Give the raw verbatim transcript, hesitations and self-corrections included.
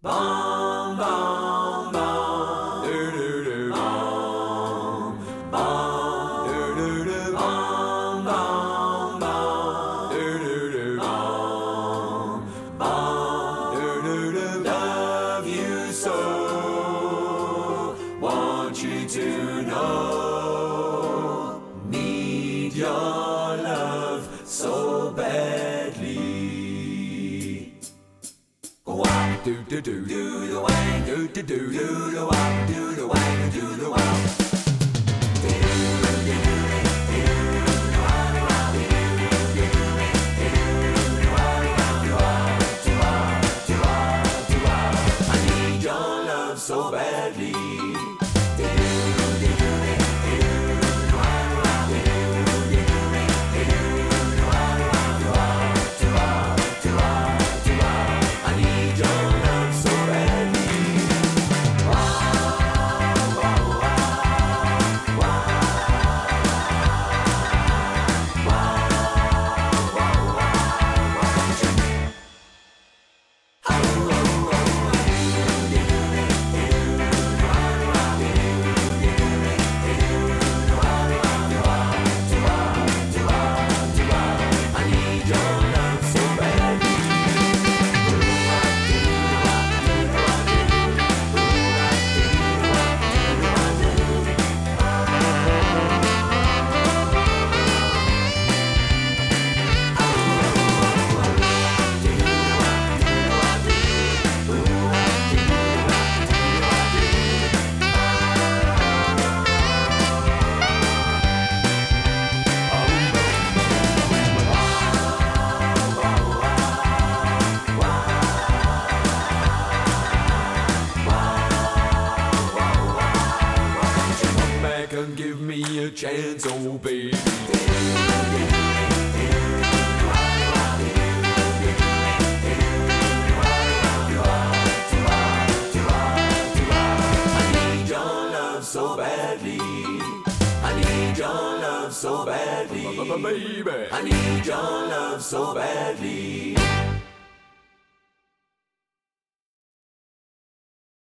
Bom, bom, bom. Do, do, do. Bom, bom. Do, do, do. Bom, bom, bom. Do, do, do. Bom, bom. Do, do, do. Love you so. Want you to know. Need your love so badly. Wop, do do do do the wang, do do do do the wop, do the wang, do the wop. I need your love so badly. And give me a chance, oh baby. I need your love so badly. I need your love so badly. Baby, I need your love so badly.